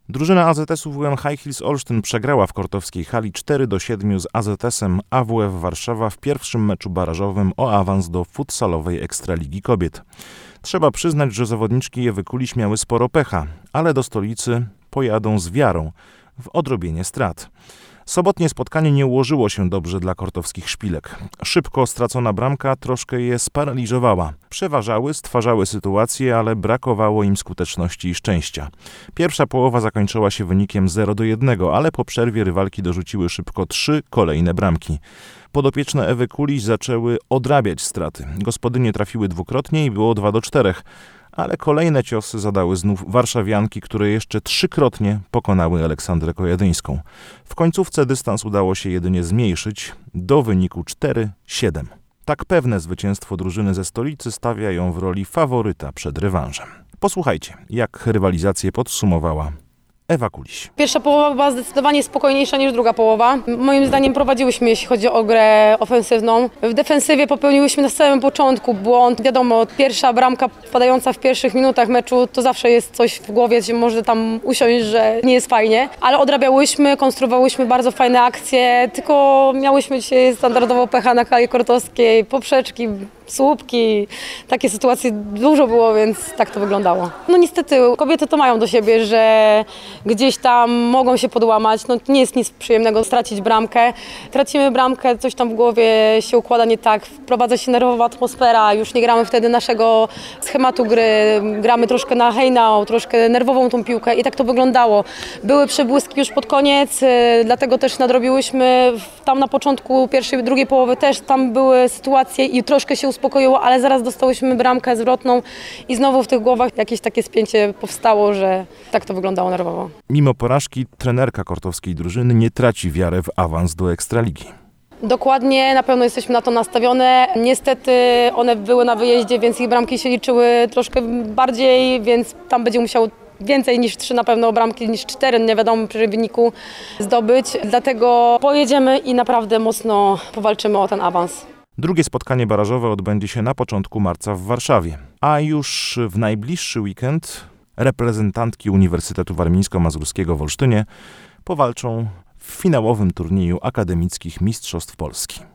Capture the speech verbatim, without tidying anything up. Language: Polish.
Drużyna A Z S-u W M High Hills Olsztyn przegrała w kortowskiej hali cztery do siedmiu z A Z S-em A W F Warszawa w pierwszym meczu barażowym o awans do futsalowej Ekstraligi Kobiet. Trzeba przyznać, że zawodniczki Ewy Kuliś miały sporo pecha, ale do stolicy pojadą z wiarą w odrobienie strat. Sobotnie spotkanie nie ułożyło się dobrze dla kortowskich szpilek. Szybko stracona bramka troszkę je sparaliżowała. Przeważały, stwarzały sytuacje, ale brakowało im skuteczności i szczęścia. Pierwsza połowa zakończyła się wynikiem zero do jednego, ale po przerwie rywalki dorzuciły szybko trzy kolejne bramki. Podopieczne Ewy Kuliś zaczęły odrabiać straty. Gospodynie trafiły dwukrotnie i było dwa do czterech. Ale kolejne ciosy zadały znów warszawianki, które jeszcze trzykrotnie pokonały Aleksandrę Kojadyńską. W końcówce dystans udało się jedynie zmniejszyć do wyniku cztery siedem. Tak pewne zwycięstwo drużyny ze stolicy stawia ją w roli faworyta przed rewanżem. Posłuchajcie, jak rywalizację podsumowała Ewa Kuliś. Pierwsza połowa była zdecydowanie spokojniejsza niż druga połowa. Moim zdaniem prowadziłyśmy, jeśli chodzi o grę ofensywną. W defensywie popełniłyśmy na samym początku błąd. Wiadomo, pierwsza bramka wpadająca w pierwszych minutach meczu to zawsze jest coś w głowie, że może tam usiąść, że nie jest fajnie. Ale odrabiałyśmy, konstruowałyśmy bardzo fajne akcje, tylko miałyśmy dzisiaj standardowo pecha na hali kortowskiej, poprzeczki, słupki. Takie sytuacje dużo było, więc tak to wyglądało. No niestety kobiety to mają do siebie, że gdzieś tam mogą się podłamać. No nie jest nic przyjemnego stracić bramkę. Tracimy bramkę, coś tam w głowie się układa nie tak. Wprowadza się nerwowa atmosfera, już nie gramy wtedy naszego schematu gry. Gramy troszkę na hejnał, troszkę nerwową tą piłkę i tak to wyglądało. Były przebłyski już pod koniec, dlatego też nadrobiłyśmy. Tam na początku pierwszej, drugiej połowy też tam były sytuacje i troszkę się uspokoiło, ale zaraz dostałyśmy bramkę zwrotną i znowu w tych głowach jakieś takie spięcie powstało, że tak to wyglądało nerwowo. Mimo porażki trenerka kortowskiej drużyny nie traci wiary w awans do Ekstraligi. Dokładnie, na pewno jesteśmy na to nastawione. Niestety one były na wyjeździe, więc ich bramki się liczyły troszkę bardziej, więc tam będzie musiał więcej niż trzy na pewno bramki, niż cztery, nie wiadomo przy wyniku zdobyć. Dlatego pojedziemy i naprawdę mocno powalczymy o ten awans. Drugie spotkanie barażowe odbędzie się na początku marca w Warszawie, a już w najbliższy weekend reprezentantki Uniwersytetu Warmińsko-Mazurskiego w Olsztynie powalczą w finałowym turnieju akademickich Mistrzostw Polski.